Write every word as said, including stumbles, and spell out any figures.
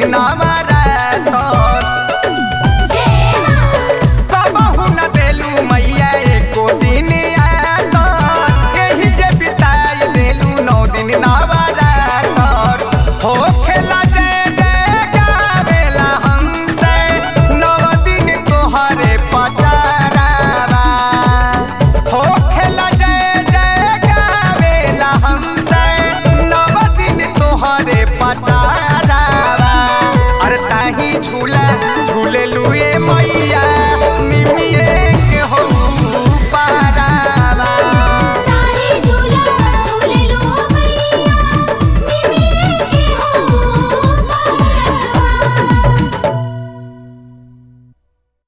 देलू नवरातर कबहू न देलू मैया एको दिन आतर एही जे बिताई देलू नौ दिन नवरातर हो खेला जय जय गावेला हमसे नौ दिन तोहरे पटारावा हो खेला जय जय गावेला हमसे नौ दिन तोहरे पटारावा अरे ताही झूला झूले लुए मैया निमिये